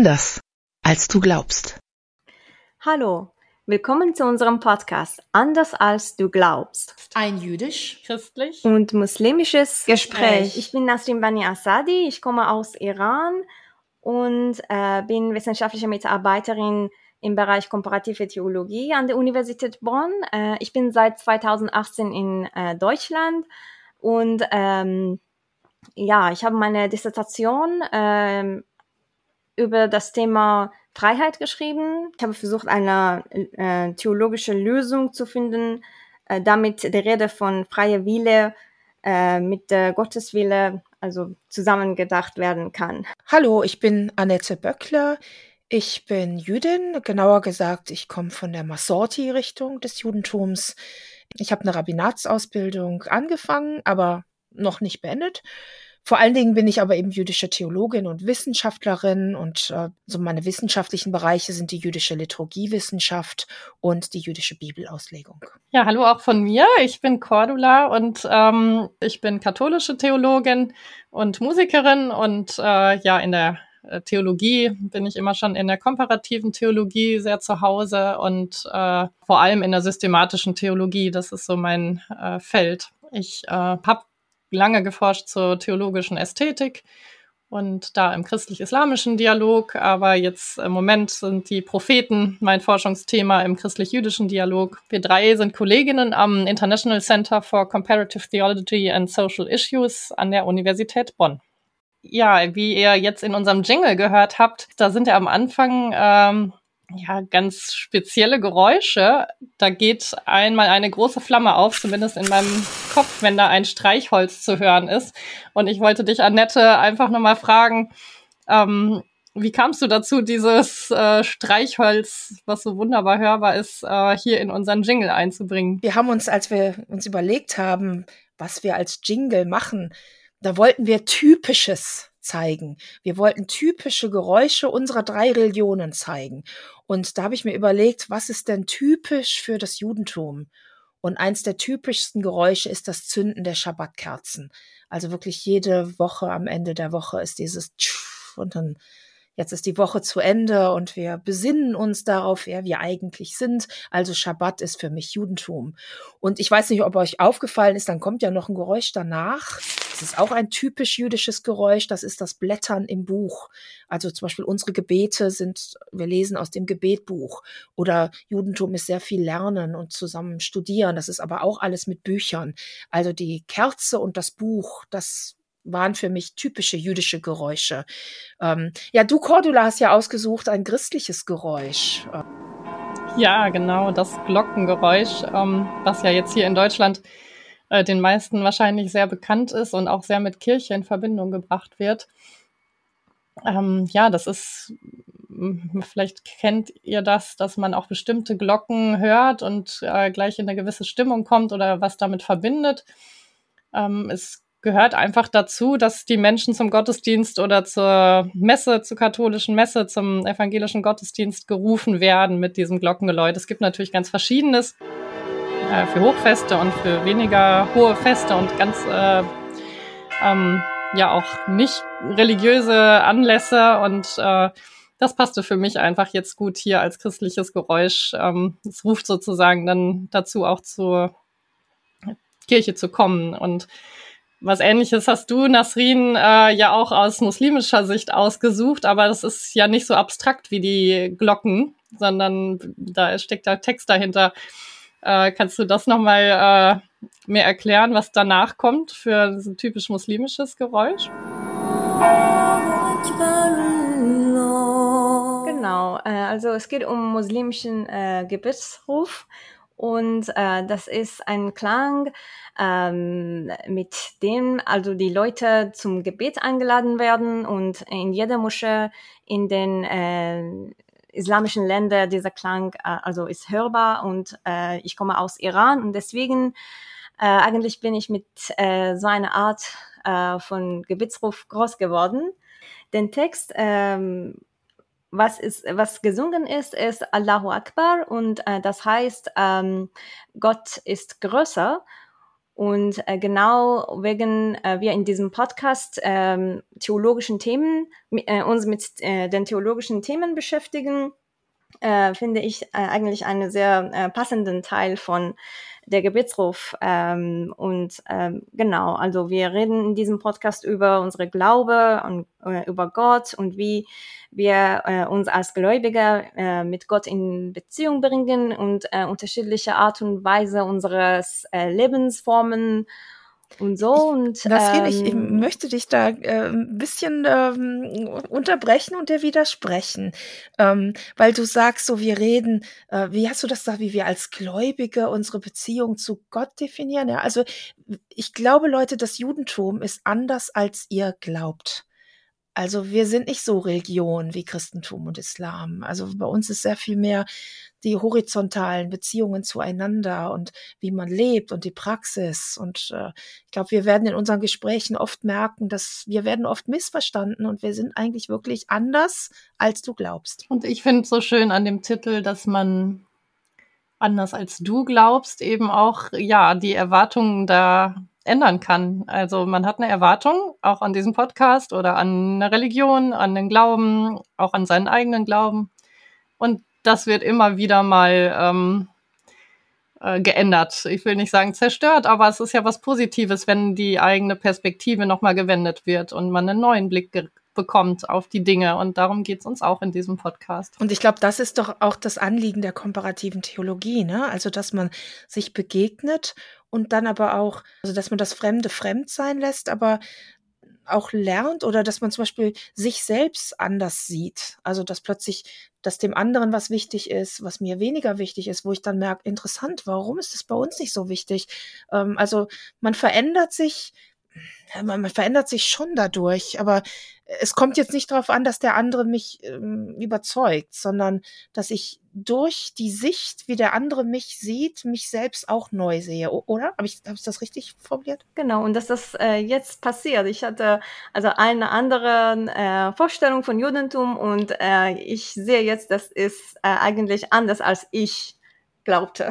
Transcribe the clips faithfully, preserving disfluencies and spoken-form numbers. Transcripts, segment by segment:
Anders als du glaubst. Hallo, willkommen zu unserem Podcast Anders als du glaubst. Ein jüdisch, christlich und muslimisches Gespräch. Gespräch. Ich bin Nasrin Bani Asadi, ich komme aus Iran und äh, bin wissenschaftliche Mitarbeiterin im Bereich komparative Theologie an der Universität Bonn. Äh, ich bin seit zweitausendachtzehn in äh, Deutschland und ähm, ja, ich habe meine Dissertation ähm, über das Thema Freiheit geschrieben. Ich habe versucht, eine äh, theologische Lösung zu finden, äh, damit die Rede von freier Wille äh, mit der Gotteswille also zusammengedacht werden kann. Hallo, ich bin Annette Böckler. Ich bin Jüdin, genauer gesagt, ich komme von der Masorti-Richtung des Judentums. Ich habe eine Rabbinatsausbildung angefangen, aber noch nicht beendet. Vor allen Dingen bin ich aber eben jüdische Theologin und Wissenschaftlerin und äh, so meine wissenschaftlichen Bereiche sind die jüdische Liturgiewissenschaft und die jüdische Bibelauslegung. Ja, hallo auch von mir. Ich bin Cordula und ähm, ich bin katholische Theologin und Musikerin und äh, ja, in der Theologie bin ich immer schon in der komparativen Theologie sehr zu Hause und äh, vor allem in der systematischen Theologie. Das ist so mein äh, Feld. Ich äh, habe lange geforscht zur theologischen Ästhetik und da im christlich-islamischen Dialog, aber jetzt im Moment sind die Propheten mein Forschungsthema im christlich-jüdischen Dialog. Wir drei sind Kolleginnen am International Center for Comparative Theology and Social Issues an der Universität Bonn. Ja, wie ihr jetzt in unserem Jingle gehört habt, da sind ja am Anfang ähm, ja ganz spezielle Geräusche. Da geht einmal eine große Flamme auf, zumindest in meinem Kopf, wenn da ein Streichholz zu hören ist. Und ich wollte dich, Annette, einfach nochmal fragen, ähm, wie kamst du dazu, dieses äh, Streichholz, was so wunderbar hörbar ist, äh, hier in unseren Jingle einzubringen? Wir haben uns, als wir uns überlegt haben, was wir als Jingle machen, da wollten wir Typisches zeigen. Wir wollten typische Geräusche unserer drei Religionen zeigen. Und da habe ich mir überlegt, was ist denn typisch für das Judentum? Und eins der typischsten Geräusche ist das Zünden der Schabbatkerzen. Also wirklich jede Woche am Ende der Woche ist dieses Tschuf und dann jetzt ist die Woche zu Ende und wir besinnen uns darauf, wer wir eigentlich sind. Also Schabbat ist für mich Judentum. Und ich weiß nicht, ob euch aufgefallen ist, dann kommt ja noch ein Geräusch danach. Das ist auch ein typisch jüdisches Geräusch. Das ist das Blättern im Buch. Also zum Beispiel unsere Gebete sind, wir lesen aus dem Gebetbuch. Oder Judentum ist sehr viel Lernen und zusammen studieren. Das ist aber auch alles mit Büchern. Also die Kerze und das Buch, das waren für mich typische jüdische Geräusche. Ähm, ja, du, Cordula, hast ja ausgesucht ein christliches Geräusch. Ja, genau, das Glockengeräusch, ähm, was ja jetzt hier in Deutschland äh, den meisten wahrscheinlich sehr bekannt ist und auch sehr mit Kirche in Verbindung gebracht wird. Ähm, ja, das ist, vielleicht kennt ihr das, dass man auch bestimmte Glocken hört und äh, gleich in eine gewisse Stimmung kommt oder was damit verbindet. Ähm, es gehört einfach dazu, dass die Menschen zum Gottesdienst oder zur Messe, zur katholischen Messe, zum evangelischen Gottesdienst gerufen werden mit diesem Glockengeläut. Es gibt natürlich ganz Verschiedenes äh, für Hochfeste und für weniger hohe Feste und ganz äh, ähm, ja auch nicht religiöse Anlässe und äh, das passte für mich einfach jetzt gut hier als christliches Geräusch. Ähm, es ruft sozusagen dann dazu, auch zur Kirche zu kommen. Und was Ähnliches hast du, Nasrin, äh, ja auch aus muslimischer Sicht ausgesucht, aber das ist ja nicht so abstrakt wie die Glocken, sondern da steckt da Text dahinter. Äh, kannst du das nochmal äh, mehr erklären, was danach kommt für so ein typisch muslimisches Geräusch? Genau, äh, also es geht um muslimischen äh, Gebetsruf. Und äh, das ist ein Klang, ähm, mit dem also die Leute zum Gebet eingeladen werden und in jeder Moschee in den äh, islamischen Ländern dieser Klang äh, also ist hörbar und äh, ich komme aus Iran und deswegen äh, eigentlich bin ich mit äh, so einer Art äh, von Gebetsruf groß geworden. Den Text ähm, Was ist, was gesungen ist, ist Allahu Akbar und äh, das heißt, ähm, Gott ist größer Und äh, genau wegen äh, wir in diesem Podcast ähm, theologischen Themen, äh, uns mit äh, den theologischen Themen beschäftigen, äh, finde ich äh, eigentlich einen sehr äh, passenden Teil von der Gebetsruf. Ähm, und ähm, genau, also wir reden in diesem Podcast über unsere Glaube und äh, über Gott und wie wir äh, uns als Gläubiger äh, mit Gott in Beziehung bringen und äh, unterschiedliche Art und Weise unseres äh, Lebensformen und so. Und Nasrin, ich, ich ähm, möchte dich da äh, ein bisschen ähm, unterbrechen und dir widersprechen, ähm, weil du sagst, so wir reden, äh, wie hast du das gesagt, wie wir als Gläubige unsere Beziehung zu Gott definieren? Ja, also ich glaube, Leute, das Judentum ist anders, als ihr glaubt. Also wir sind nicht so Religion wie Christentum und Islam. Also bei uns ist sehr viel mehr die horizontalen Beziehungen zueinander und wie man lebt und die Praxis. Und äh, ich glaube, wir werden in unseren Gesprächen oft merken, dass wir werden oft missverstanden und wir sind eigentlich wirklich anders, als du glaubst. Und ich finde es so schön an dem Titel, dass man anders als du glaubst, eben auch, ja, die Erwartungen da ändern kann. Also man hat eine Erwartung, auch an diesem Podcast oder an eine Religion, an den Glauben, auch an seinen eigenen Glauben. Und das wird immer wieder mal ähm, äh, geändert. Ich will nicht sagen zerstört, aber es ist ja was Positives, wenn die eigene Perspektive nochmal gewendet wird und man einen neuen Blick ge- bekommt auf die Dinge. Und darum geht's uns auch in diesem Podcast. Und ich glaube, das ist doch auch das Anliegen der komparativen Theologie, ne? Also, dass man sich begegnet und dann aber auch, also, dass man das Fremde fremd sein lässt, aber auch lernt oder dass man zum Beispiel sich selbst anders sieht. Also, dass plötzlich, dass dem anderen was wichtig ist, was mir weniger wichtig ist, wo ich dann merke, interessant, warum ist das bei uns nicht so wichtig? Ähm, also, man verändert sich, man, man verändert sich schon dadurch, aber es kommt jetzt nicht darauf an, dass der andere mich ähm, überzeugt, sondern dass ich durch die Sicht, wie der andere mich sieht, mich selbst auch neu sehe, o- oder? Habe ich, hab ich das richtig formuliert? Genau, und dass das äh, jetzt passiert. Ich hatte also eine andere äh, Vorstellung von Judentum und äh, ich sehe jetzt, das ist äh, eigentlich anders, als ich glaubte.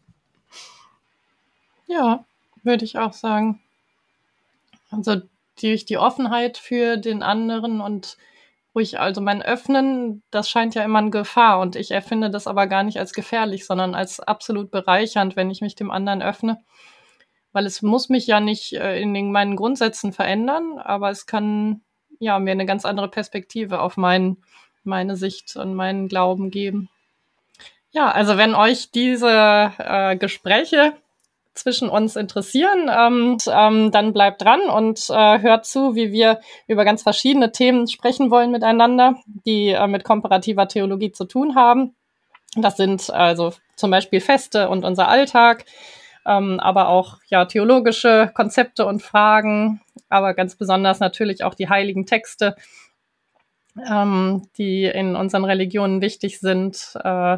Ja, würde ich auch sagen. Also durch die Offenheit für den anderen und ruhig, also mein Öffnen, das scheint ja immer eine Gefahr und ich erfinde das aber gar nicht als gefährlich, sondern als absolut bereichernd, wenn ich mich dem anderen öffne. Weil es muss mich ja nicht äh, in den, meinen Grundsätzen verändern, aber es kann ja mir eine ganz andere Perspektive auf mein, meine Sicht und meinen Glauben geben. Ja, also wenn euch diese äh, Gespräche zwischen uns interessieren, ähm, ähm, dann bleibt dran und äh, hört zu, wie wir über ganz verschiedene Themen sprechen wollen miteinander, die äh, mit komparativer Theologie zu tun haben. Das sind also zum Beispiel Feste und unser Alltag, ähm, aber auch ja theologische Konzepte und Fragen, aber ganz besonders natürlich auch die heiligen Texte, ähm, die in unseren Religionen wichtig sind. Äh,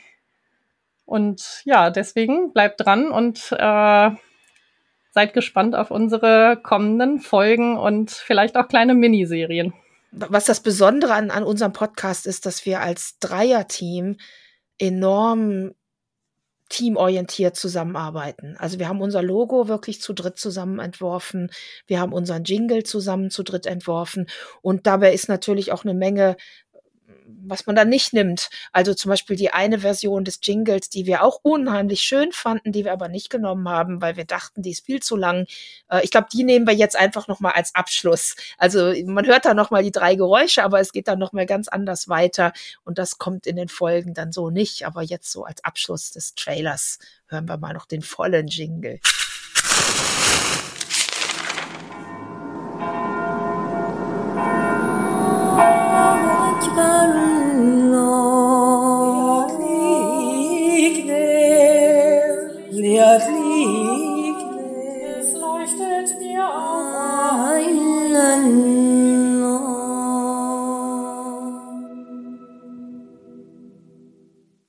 und ja, deswegen bleibt dran und äh, seid gespannt auf unsere kommenden Folgen und vielleicht auch kleine Miniserien. Was das Besondere an, an unserem Podcast ist, dass wir als Dreierteam enorm teamorientiert zusammenarbeiten. Also wir haben unser Logo wirklich zu dritt zusammen entworfen. Wir haben unseren Jingle zusammen zu dritt entworfen. Und dabei ist natürlich auch eine Menge, was man da nicht nimmt. Also zum Beispiel die eine Version des Jingles, die wir auch unheimlich schön fanden, die wir aber nicht genommen haben, weil wir dachten, die ist viel zu lang. Äh, ich glaube, die nehmen wir jetzt einfach nochmal als Abschluss. Also man hört da nochmal die drei Geräusche, aber es geht dann nochmal ganz anders weiter. Und das kommt in den Folgen dann so nicht. Aber jetzt so als Abschluss des Trailers hören wir mal noch den vollen Jingle. Es leuchtet mir auf ein